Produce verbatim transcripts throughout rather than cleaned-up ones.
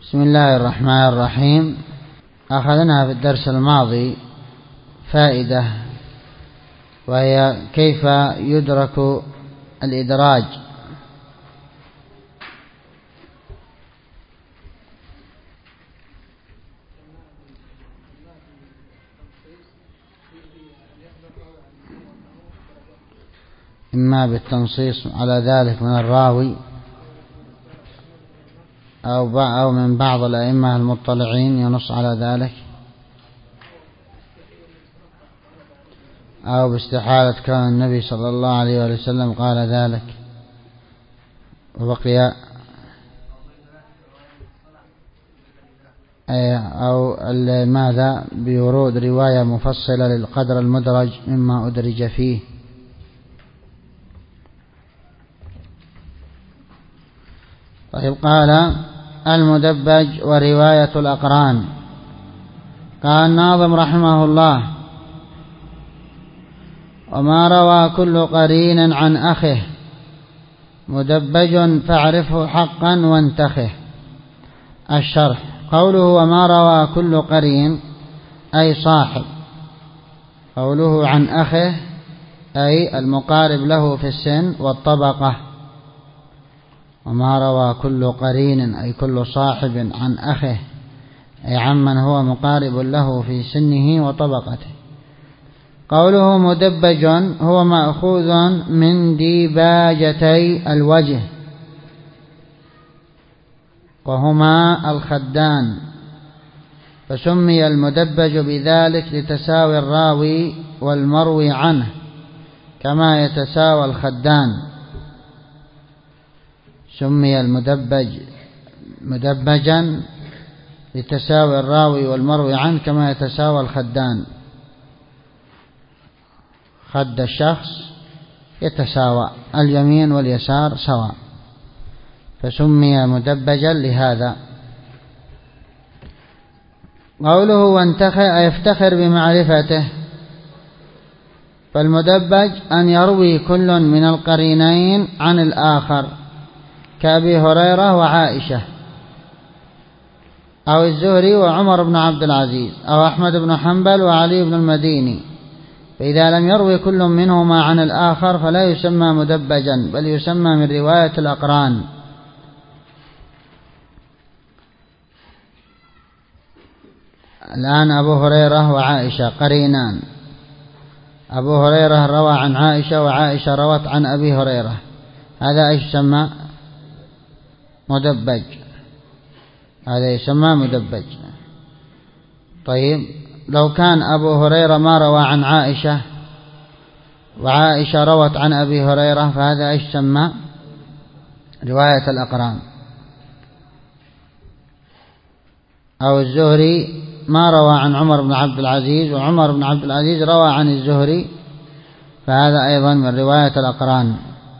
بسم الله الرحمن الرحيم. أخذنا في الدرس الماضي فائدة، وهي كيف يدرك الإدراج. إما بالتنصيص على ذلك من الراوي أو أو من بعض الأئمة المطلعين ينص على ذلك، أو باستحالة كون النبي صلى الله عليه وسلم قال ذلك وبقي، أو ماذا بورود رواية مفصلة للقدر المدرج مما أدرج فيه. طيب، قال المدبج ورواية الأقران. قال الناظم رحمه الله: وما روى كل قرين عن أخه مدبج فاعرفه حقا وانتخه. الشرح: قوله وما روى كل قرين أي صاحب، قوله عن أخه أي المقارب له في السن والطبقة. وما روى كل قرين أي كل صاحب عن أخه أي عمن هو مقارب له في سنه وطبقته. قوله مدبج هو مأخوذ من ديباجتي الوجه، وهما الخدان، فسمي المدبج بذلك لتساوي الراوي والمروي عنه كما يتساوى الخدان. سمي المدبج مدبجا لتساوي الراوي والمروي عنه كما يتساوى الخدان. خد الشخص يتساوى، اليمين واليسار سواء، فسمي مدبجا لهذا. قوله وانتخى أي يفتخر بمعرفته، فالمدبج أن يروي كل من القرينين عن الآخر كأبي هريرة وعائشة، أو الزهري وعمر بن عبد العزيز، أو أحمد بن حنبل وعلي بن المديني. فإذا لم يروي كل منهما عن الآخر فلا يسمى مدبجا، بل يسمى من رواية الأقران. الآن أبو هريرة وعائشة قرينان، أبو هريرة روى عن عائشة وعائشة روت عن أبي هريرة، هذا إيش يسمى؟ مدبج، هذا يسمى مدبج. طيب، لو كان أبو هريرة ما روى عن عائشة وعائشة روت عن أبي هريرة فهذا إيش يسمى؟ رواية الأقران. أو الزهري ما روى عن عمر بن عبد العزيز وعمر بن عبد العزيز روى عن الزهري، فهذا أيضا من رواية الأقران.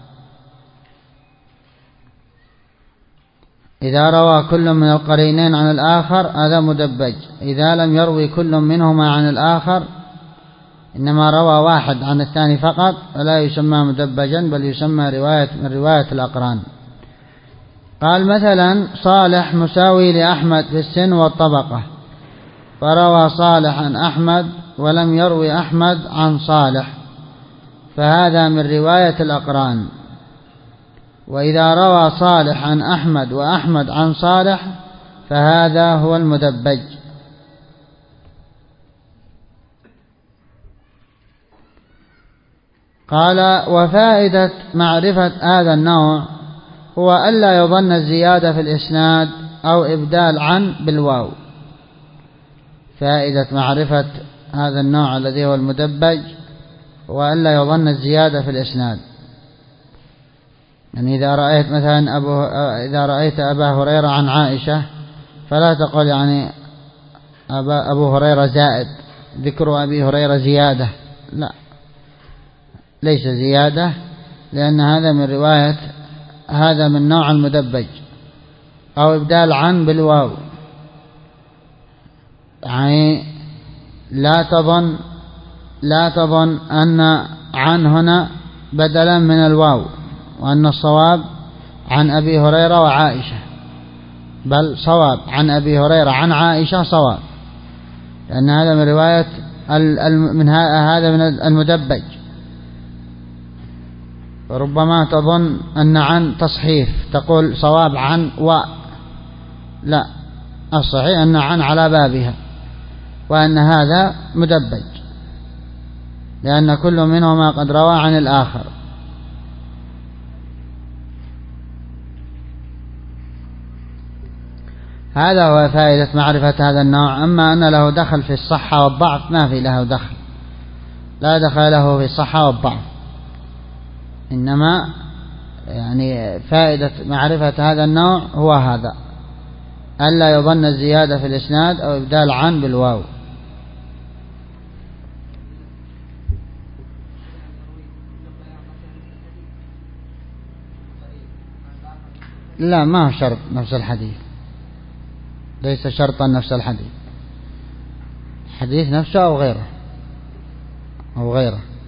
إذا روى كل من القرينين عن الآخر هذا مدبج. إذا لم يروي كل منهما عن الآخر، إنما روى واحد عن الثاني فقط، فلا يسمى مدبجا، بل يسمى رواية من رواية الأقران. قال مثلا صالح مساوي لأحمد في السن والطبقة، فروى صالح عن أحمد ولم يروي أحمد عن صالح، فهذا من رواية الأقران. وإذا روى صالح عن أحمد وأحمد عن صالح فهذا هو المدبج. قال وفائدة معرفة هذا النوع هو ألا يظن الزيادة في الإسناد أو إبدال عن بالواو. فائدة معرفة هذا النوع الذي هو المدبج هو ألا يظن الزيادة في الإسناد. يعني إذا رأيت مثلا أبو إذا رأيت أبا هريرة عن عائشة فلا تقول يعني أبا أبو هريرة زائد، ذكر أبي هريرة زيادة، لا، ليس زيادة، لأن هذا من رواية هذا من نوع المدبج. أو إبدال عن بالواو، يعني لا تظن لا تظن أن عن هنا بدلا من الواو، وأن الصواب عن أبي هريرة وعائشة. بل صواب عن أبي هريرة عن عائشة صواب، لأن هذا من رواية من هذا من المدبج. ربما تظن أن عن تصحيف تقول صواب عن و لا، الصحيح أن عن على بابها، وأن هذا مدبج لأن كل منهما قد روى عن الآخر. هذا هو فائدة معرفة هذا النوع. أما أن له دخل في الصحة والضعف ما في له دخل، لا دخل له في الصحة والضعف، إنما يعني فائدة معرفة هذا النوع هو هذا، ألا يظن الزيادة في الإسناد أو إبدال عن بالواو. لا، ما هو شرط نفس الحديث، ليس شرطا نفس الحديث، حديث نفسه أو غيره أو غيره